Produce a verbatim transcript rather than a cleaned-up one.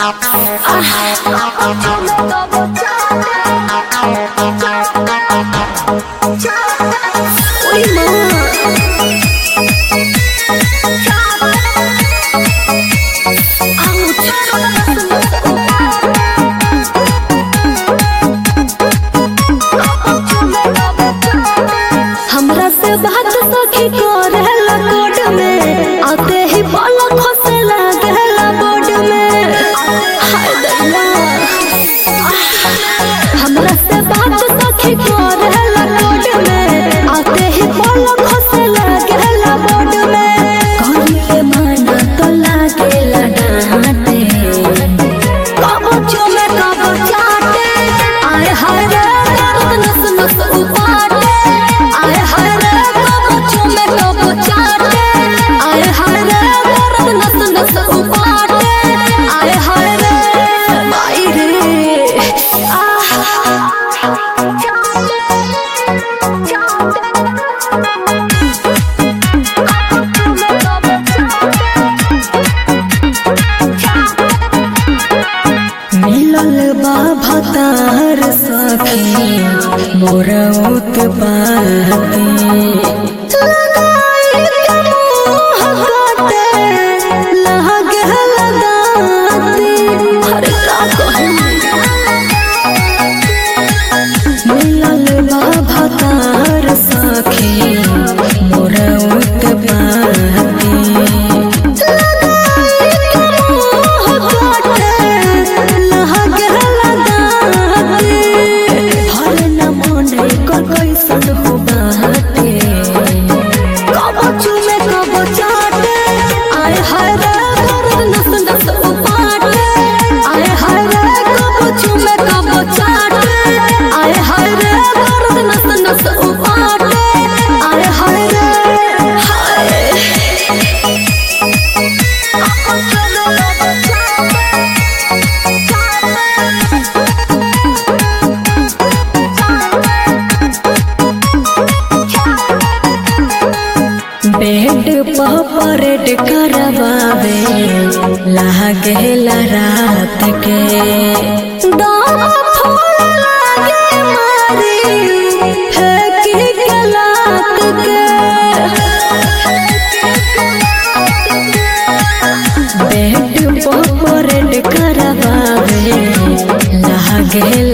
हमरा से बात सखी करेला कोड में आते ही बाला खसे लागेला बोर्ड में। हाय दैया हमरा से बात सखी करेला कोड में आते ही बाला खसे लागेला बोर्ड में। कहिले माना तो लागेला डांटे कबो चुमे कबो चाटे आय हाय रे दर्द नस नस उपाटे आय हाय रे कबो चुमे कबो चाटे आय हाय रे दर्द नस नस उपाटे आय हाय रे माई रे आह मिलल बा भतार सखी मोर उत बाती लगाई के मुँह काटे लगे लगाती। अरे का कहूँ मिलल बा भतार सखी मोर उत बाती लगाई के मुँह काटे लगे लगाती। हर न मोने कर कैसन हो बाटे कबो चुमे कबो चाटे आय हाय रे दर्द नस नस उपाटे आय हाय रे कबो चुमे कबो चाटे आय हाय रे दर्द नस नस उपाटे आय हाय रे हाय बेड पर परेड करवावे लागेला रात के दाम फूल लागे मारी फेंकी के लात के। बेड पर परेड करवावे लागेला